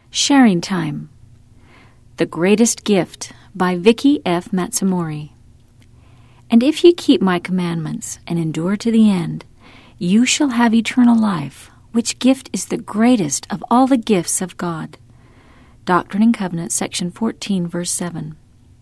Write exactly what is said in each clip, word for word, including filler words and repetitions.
Sharing Time. The Greatest Gift by Vicky F. Matsumori. And if ye keep my commandments and endure to the end, you shall have eternal life, which gift is the greatest of all the gifts of God. Doctrine and Covenants, section fourteen, verse seven.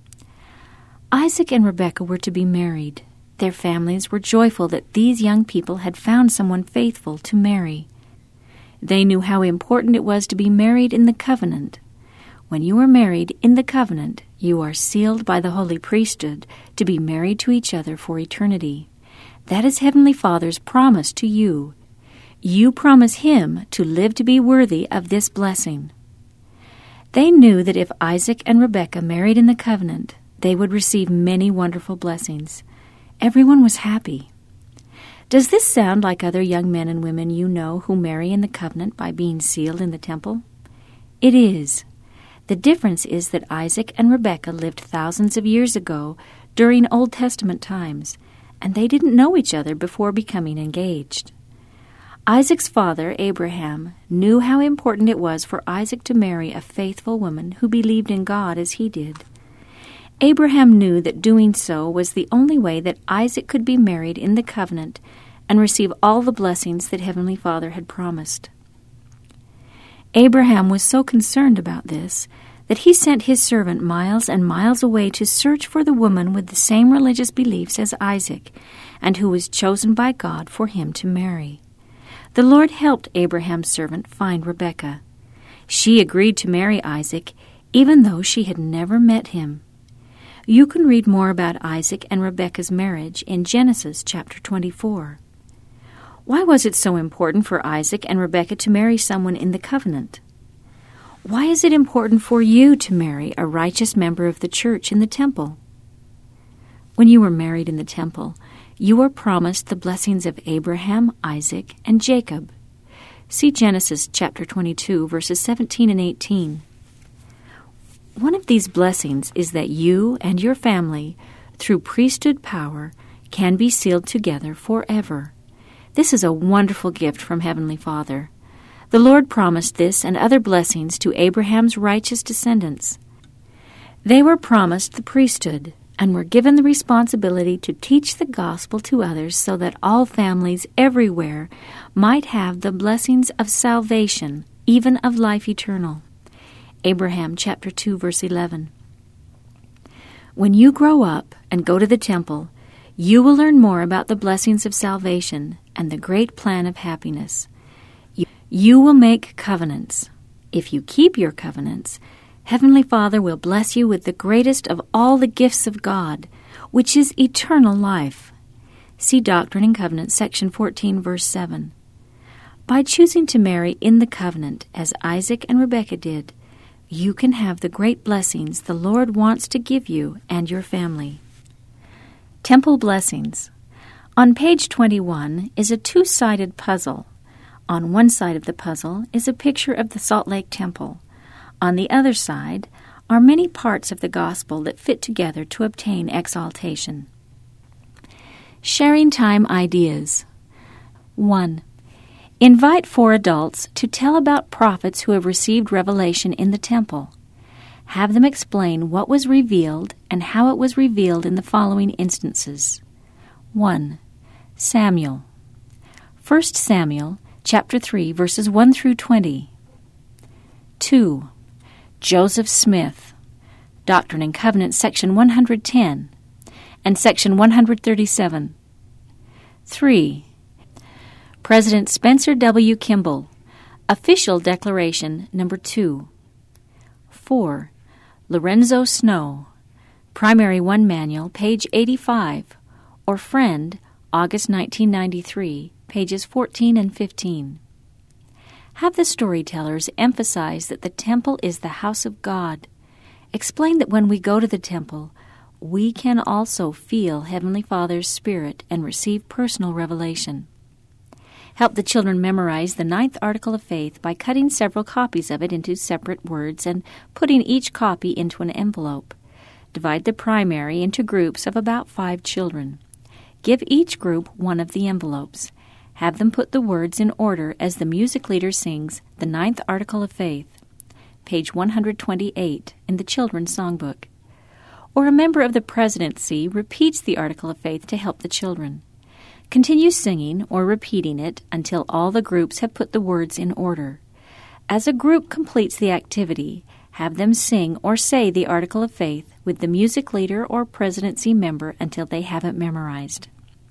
Isaac and Rebekah were to be married. Their families were joyful that these young people had found someone faithful to marry. They knew how important it was to be married in the covenant. When you are married in the covenant, you are sealed by the holy priesthood to be married to each other for eternity. That is Heavenly Father's promise to you. You promise Him to live to be worthy of this blessing. They knew that if Isaac and Rebekah married in the covenant, they would receive many wonderful blessings. Everyone was happy. Does this sound like other young men and women you know who marry in the covenant by being sealed in the temple? It is. The difference is that Isaac and Rebekah lived thousands of years ago during Old Testament times, and they didn't know each other before becoming engaged. Isaac's father, Abraham, knew how important it was for Isaac to marry a faithful woman who believed in God as he did. Abraham knew that doing so was the only way that Isaac could be married in the covenant and receive all the blessings that Heavenly Father had promised. Abraham was so concerned about this that he sent his servant miles and miles away to search for the woman with the same religious beliefs as Isaac, and who was chosen by God for him to marry. The Lord helped Abraham's servant find Rebekah. She agreed to marry Isaac, even though she had never met him. You can read more about Isaac and Rebekah's marriage in Genesis chapter twenty-four. Why was it so important for Isaac and Rebekah to marry someone in the covenant? Why is it important for you to marry a righteous member of the church in the temple? When you were married in the temple, you were promised the blessings of Abraham, Isaac, and Jacob. See Genesis chapter twenty-two, verses seventeen and eighteen. One of these blessings is that you and your family, through priesthood power, can be sealed together forever. This is a wonderful gift from Heavenly Father. The Lord promised this and other blessings to Abraham's righteous descendants. They were promised the priesthood and were given the responsibility to teach the gospel to others so that all families everywhere might have the blessings of salvation, even of life eternal. Abraham chapter two, verse eleven. When you grow up and go to the temple, you will learn more about the blessings of salvation and the great plan of happiness. You, you will make covenants. If you keep your covenants, Heavenly Father will bless you with the greatest of all the gifts of God, which is eternal life. See Doctrine and Covenants, section fourteen, verse seven. By choosing to marry in the covenant, as Isaac and Rebekah did, you can have the great blessings the Lord wants to give you and your family. Temple Blessings. On page twenty-one is a two-sided puzzle. On one side of the puzzle is a picture of the Salt Lake Temple. On the other side are many parts of the gospel that fit together to obtain exaltation. Sharing Time Ideas. one. Invite four adults to tell about prophets who have received revelation in the temple. Have them explain what was revealed and how it was revealed in the following instances. one. Samuel. First Samuel, chapter three, verses one through twenty. two. Joseph Smith. Doctrine and Covenants, section one hundred ten and section one hundred thirty-seven. three. President Spencer W. Kimball. Official Declaration number two. four. Lorenzo Snow. Primary one Manual, page eighty-five, or Friend, August nineteen ninety-three, pages fourteen and fifteen. Have the storytellers emphasize that the temple is the house of God. Explain that when we go to the temple, we can also feel Heavenly Father's Spirit and receive personal revelation. Help the children memorize the ninth article of faith by cutting several copies of it into separate words and putting each copy into an envelope. Divide the primary into groups of about five children. Give each group one of the envelopes. Have them put the words in order as the music leader sings the ninth article of faith. page one hundred twenty-eight in the Children's Songbook. Or a member of the presidency repeats the article of faith to help the children. Continue singing or repeating it until all the groups have put the words in order. As a group completes the activity, have them sing or say the article of faith with the music leader or presidency member until they have it memorized.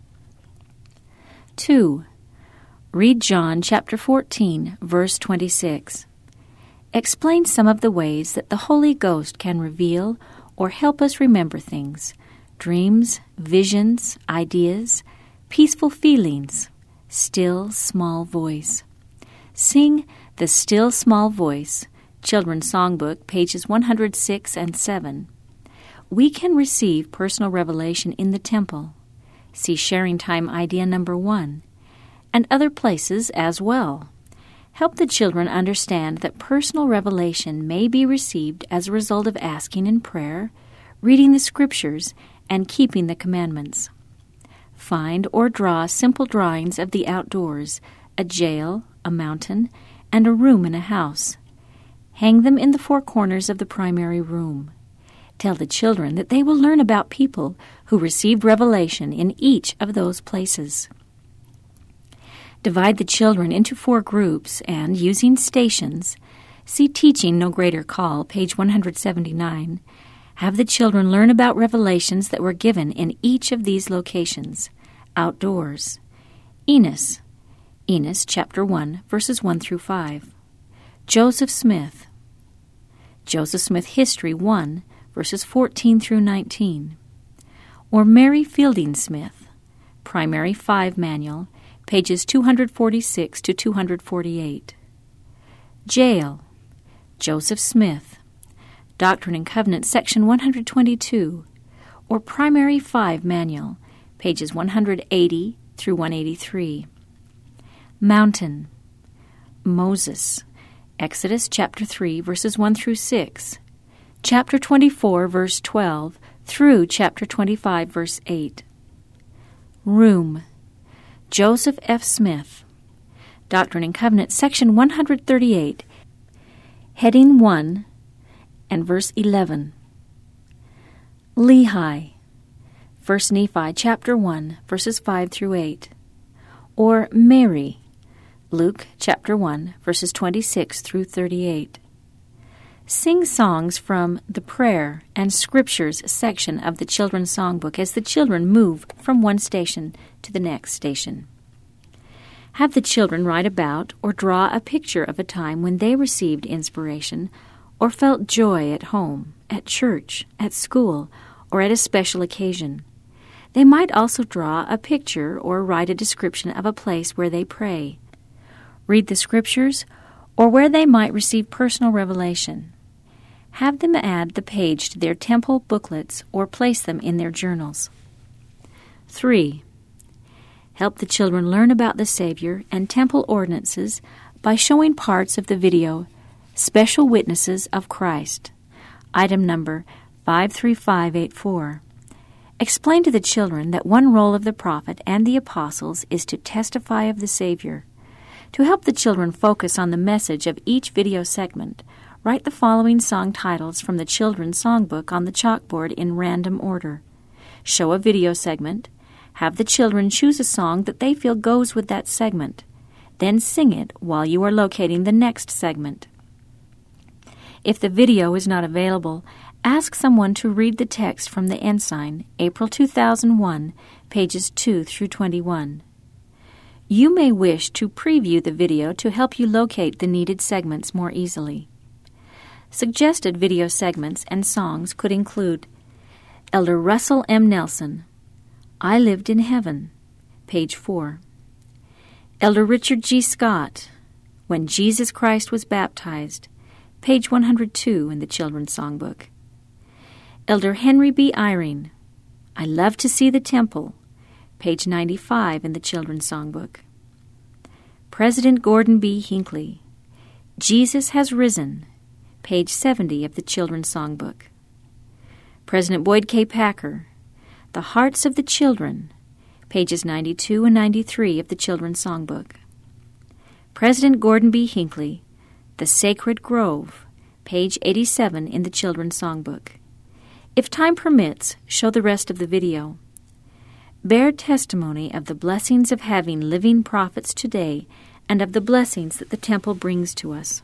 two. Read John chapter fourteen, verse twenty-six. Explain some of the ways that the Holy Ghost can reveal or help us remember things: dreams, visions, ideas, peaceful feelings, still small voice. Sing The Still Small Voice, Children's Songbook, pages one hundred six and seven. We can receive personal revelation in the temple. See Sharing Time idea number one, and other places as well. Help the children understand that personal revelation may be received as a result of asking in prayer, reading the Scriptures, and keeping the commandments. Find or draw simple drawings of the outdoors, a jail, a mountain, and a room in a house. Hang them in the four corners of the primary room. Tell the children that they will learn about people who received revelation in each of those places. Divide the children into four groups and, using stations, see Teaching No Greater Call, page one hundred seventy-nine, have the children learn about revelations that were given in each of these locations. Outdoors. Enos. Enos, chapter one, verses one through five. Joseph Smith. Joseph Smith History one, verses fourteen through nineteen. Or Mary Fielding Smith, Primary five Manual, pages two hundred forty-six to two hundred forty-eight. Jail. Joseph Smith, Doctrine and Covenants, section one hundred twenty-two, or Primary five Manual, pages one hundred eighty through one eighty-three. Mountain. Moses, Exodus chapter three, verses one through six, chapter twenty-four, verse twelve, through chapter twenty-five, verse eight. Room. Joseph F. Smith, Doctrine and Covenants, section one hundred thirty-eight, heading one, and verse eleven. Lehi, First Nephi, chapter one, verses five through eight. Or Mary, Luke, chapter one, verses twenty-six through thirty-eight. Sing songs from the Prayer and Scriptures section of the Children's Songbook as the children move from one station to the next station. Have the children write about or draw a picture of a time when they received inspiration or felt joy at home, at church, at school, or at a special occasion. They might also draw a picture or write a description of a place where they pray, read the Scriptures, or where they might receive personal revelation. Have them add the page to their temple booklets or place them in their journals. three. Help the children learn about the Savior and temple ordinances by showing parts of the video Special Witnesses of Christ, item number five three five eight four. Explain to the children that one role of the prophet and the apostles is to testify of the Savior. To help the children focus on the message of each video segment, write the following song titles from the Children's Songbook on the chalkboard in random order. Show a video segment. Have the children choose a song that they feel goes with that segment. Then sing it while you are locating the next segment. If the video is not available, ask someone to read the text from the Ensign, April two thousand one, pages two through twenty-one. You may wish to preview the video to help you locate the needed segments more easily. Suggested video segments and songs could include Elder Russell M. Nelson, I Lived in Heaven, page four. Elder Richard G. Scott, When Jesus Christ Was Baptized, page one hundred two in the Children's Songbook. Elder Henry B. Eyring, I Love to See the Temple, page ninety-five in the Children's Songbook. President Gordon B. Hinckley, Jesus Has Risen, page seventy of the Children's Songbook. President Boyd K. Packer, The Hearts of the Children, pages ninety-two and ninety-three of the Children's Songbook. President Gordon B. Hinckley, The Sacred Grove, page eighty-seven in the Children's Songbook. If time permits, show the rest of the video. Bear testimony of the blessings of having living prophets today and of the blessings that the temple brings to us.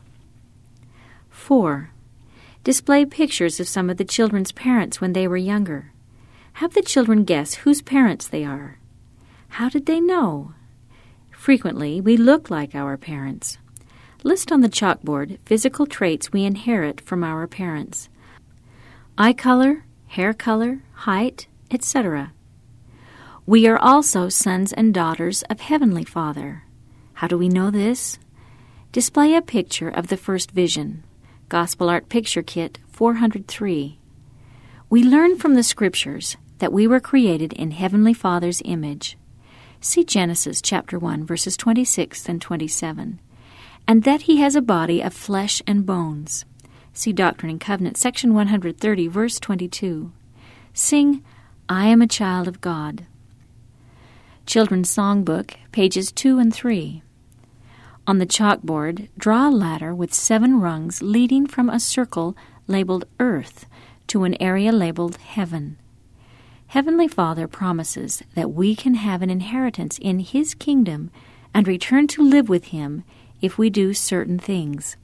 four. Display pictures of some of the children's parents when they were younger. Have the children guess whose parents they are. How did they know? Frequently, we look like our parents. List on the chalkboard physical traits we inherit from our parents. Eye color, hair color, height, et cetera. We are also sons and daughters of Heavenly Father. How do we know this? Display a picture of the first vision. Gospel Art Picture Kit four hundred three. We learn from the Scriptures that we were created in Heavenly Father's image. See Genesis chapter one, verses twenty-six and twenty-seven. And that he has a body of flesh and bones. See Doctrine and Covenants, section one hundred thirty, verse twenty-two. Sing, I am a child of God. Children's Songbook, pages two and three. On the chalkboard, draw a ladder with seven rungs leading from a circle labeled Earth to an area labeled Heaven. Heavenly Father promises that we can have an inheritance in His kingdom and return to live with Him if we do certain things.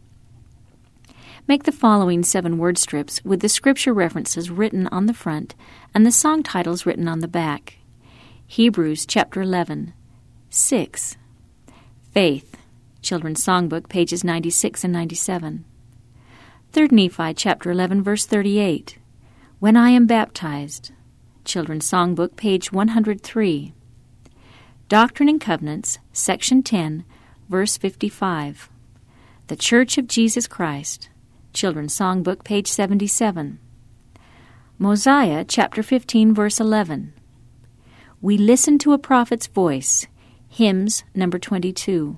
Make the following seven word strips with the scripture references written on the front and the song titles written on the back. Hebrews chapter eleven. six. Faith. Children's Songbook, pages ninety-six and ninety-seven. Third Nephi chapter eleven, verse thirty-eight. When I am baptized. Children's Songbook, page one hundred three. Doctrine and Covenants, section ten, verse fifty-five. The Church of Jesus Christ. Children's Songbook, page seventy-seven. Mosiah chapter fifteen, verse eleven. We listen to a prophet's voice. Hymns number twenty-two.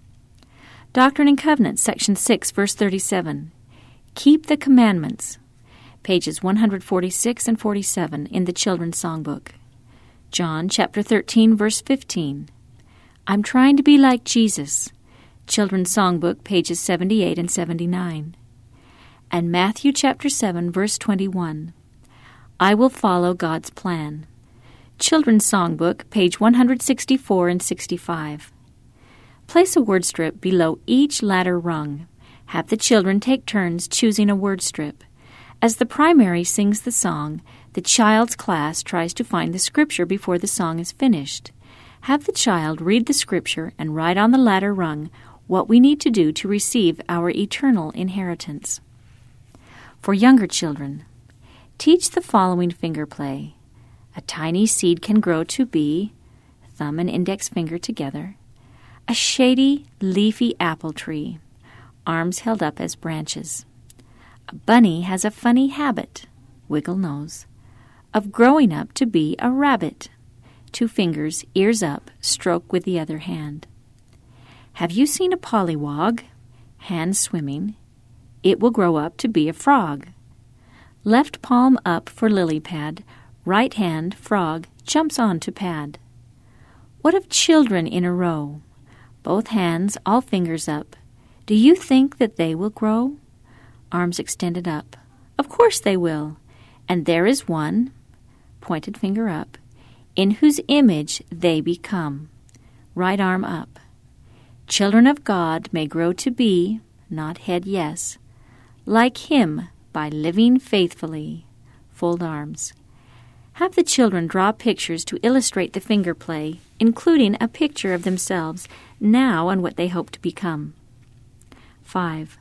Doctrine and Covenants, section six, verse thirty-seven. Keep the commandments. Pages one hundred forty-six and forty-seven in the Children's Songbook. John chapter thirteen, verse fifteen. I'm trying to be like Jesus. Children's Songbook, pages seventy-eight and seventy-nine. And Matthew chapter seven, verse twenty-one. I will follow God's plan. Children's Songbook, page one hundred sixty-four and sixty-five. Place a word strip below each ladder rung. Have the children take turns choosing a word strip. As the primary sings the song, the child's class tries to find the scripture before the song is finished. Have the child read the scripture and write on the ladder rung what we need to do to receive our eternal inheritance. For younger children, teach the following finger play. A tiny seed can grow to be, thumb and index finger together, a shady, leafy apple tree, arms held up as branches. A bunny has a funny habit, wiggle nose, of growing up to be a rabbit. Two fingers, ears up, stroke with the other hand. Have you seen a pollywog? Hands swimming. It will grow up to be a frog. Left palm up for lily pad, right hand, frog, jumps on to pad. What of children in a row? Both hands, all fingers up. Do you think that they will grow? Arms extended up. Of course they will. And there is one, pointed finger up, in whose image they become. Right arm up. Children of God may grow to be, not head yes, like Him by living faithfully. Fold arms. Have the children draw pictures to illustrate the finger play, including a picture of themselves now and what they hope to become. five.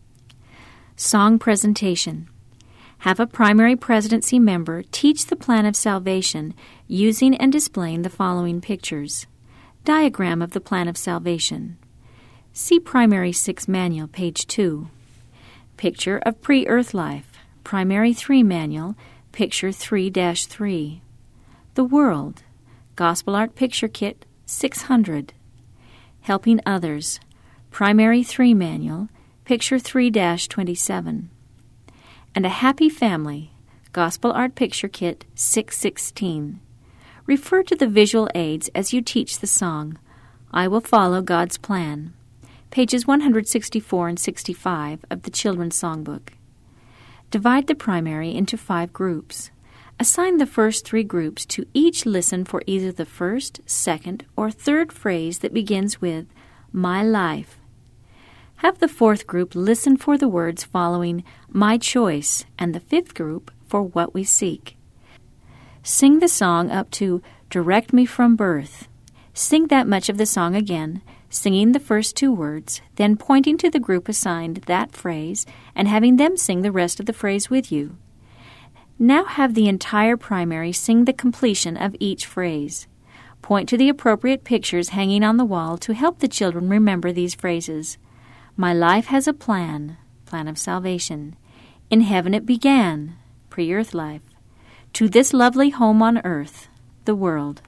Song presentation. Have a primary presidency member teach the plan of salvation using and displaying the following pictures. Diagram of the plan of salvation. See Primary six Manual, page two. Picture of pre-earth life. Primary three Manual, picture three dash three. The world. Gospel Art Picture Kit, six hundred. Helping others. Primary three Manual, picture three dash twenty-seven. And a happy family. Gospel Art Picture Kit, six sixteen. Refer to the visual aids as you teach the song. I will follow God's plan. pages one sixty-four and sixty-five of the Children's Songbook. Divide the primary into five groups. Assign the first three groups to each listen for either the first, second, or third phrase that begins with my life. Have the fourth group listen for the words following my choice, and the fifth group for what we seek. Sing the song up to direct me from birth. Sing that much of the song again, singing the first two words, then pointing to the group assigned that phrase and having them sing the rest of the phrase with you. Now have the entire primary sing the completion of each phrase. Point to the appropriate pictures hanging on the wall to help the children remember these phrases. My life has a plan, plan of salvation. In heaven it began, pre-earth life. To this lovely home on earth, the world.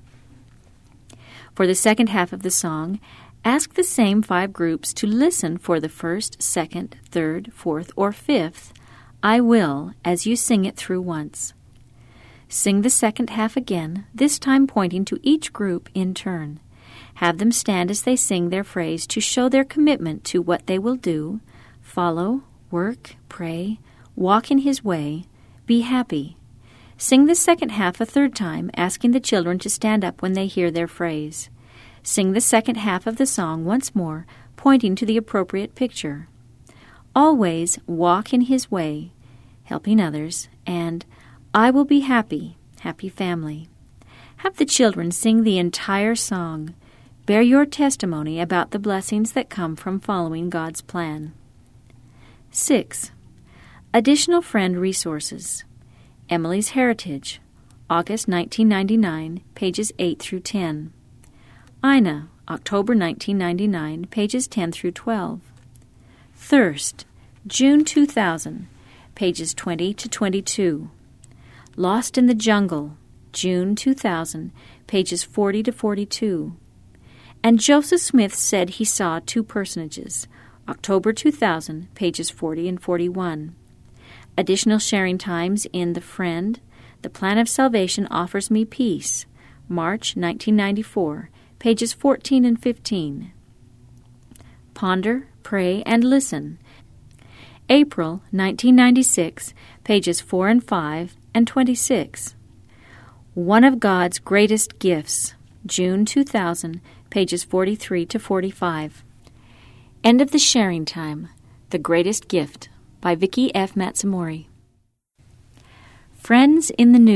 For the second half of the song, ask the same five groups to listen for the first, second, third, fourth, or fifth I will as you sing it through once. Sing the second half again, this time pointing to each group in turn. Have them stand as they sing their phrase to show their commitment to what they will do, follow, work, pray, walk in His way, be happy. Sing the second half a third time, asking the children to stand up when they hear their phrase. Sing the second half of the song once more, pointing to the appropriate picture. Always walk in His way, helping others, and I will be happy, happy family. Have the children sing the entire song. Bear your testimony about the blessings that come from following God's plan. six. Additional friend resources. Emily's Heritage, August nineteen ninety-nine, pages eight through ten. Ina, October nineteen ninety-nine, pages ten through twelve. Thirst, June two thousand, pages twenty to twenty-two. Lost in the Jungle, June two thousand, pages forty to forty-two. And Joseph Smith said he saw two personages, October two thousand, pages forty and forty-one. Additional sharing times in The Friend, The Plan of Salvation Offers Me Peace, March nineteen ninety-four, pages fourteen and fifteen. Ponder, Pray, and Listen, April nineteen ninety-six, pages four and five and twenty-six. One of God's Greatest Gifts, June two thousand, pages forty-three to forty-five. End of the sharing time, The Greatest Gift, by Vicki F. Matsumori. Friends in the News.